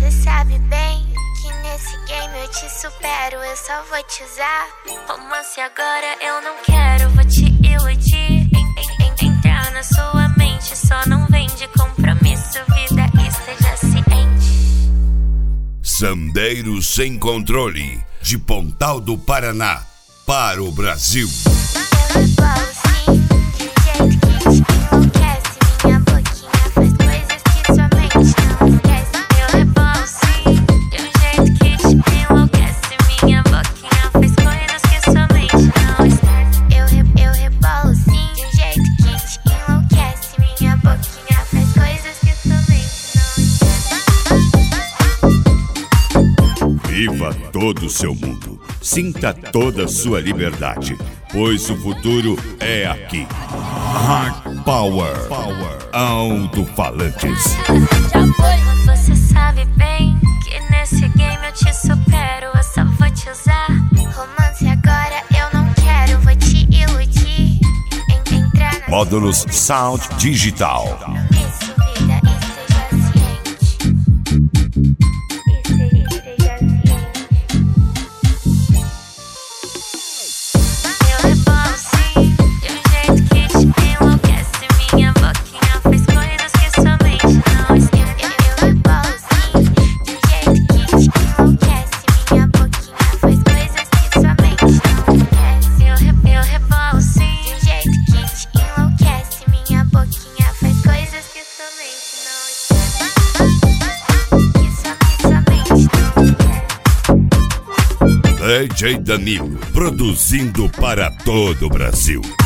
Você sabe bem que nesse game eu te supero, eu só vou te usar. Romance agora eu não quero, vou te iludir. Entrar na sua mente, só não vem de compromisso, vida, esteja ciente. Sandeiro Sem Controle, de Pontal do Paraná para o Brasil. Eu rebolo sim, de um jeito que te enlouquece. Minha boquinha faz coisas que sua mente não esquece. Eu rebolo sim, de um jeito que te enlouquece. Minha boquinha faz coisas que sua mente não esquece. Eu rebolo sim, de um jeito que te enlouquece. Minha boquinha faz coisas que sua mente não esquece. Viva todo o seu mundo. Sinta toda a sua liberdade, pois o futuro é aqui. Hard Power, Alto-Falantes. Você sabe bem que nesse game eu te supero, eu só vou te usar. Romance agora eu não quero, vou te iludir. Entrar na Módulos Sound Digital. isso, vida, esteja ciente. Esteja ciente. Eu rebolo sim, de um jeito que te enlouquece. Minha boquinha faz coisas que sua mente não esquece. Eu rebolo sim, de um jeito que te enlouquece. Minha boquinha faz coisas que sua mente não esquece. Eu rebolo sim, de um jeito que te enlouquece. Minha boquinha faz coisas que sua mente não esquece. Que sua mente não esquece. DJ Danilo, produzindo para todo o Brasil.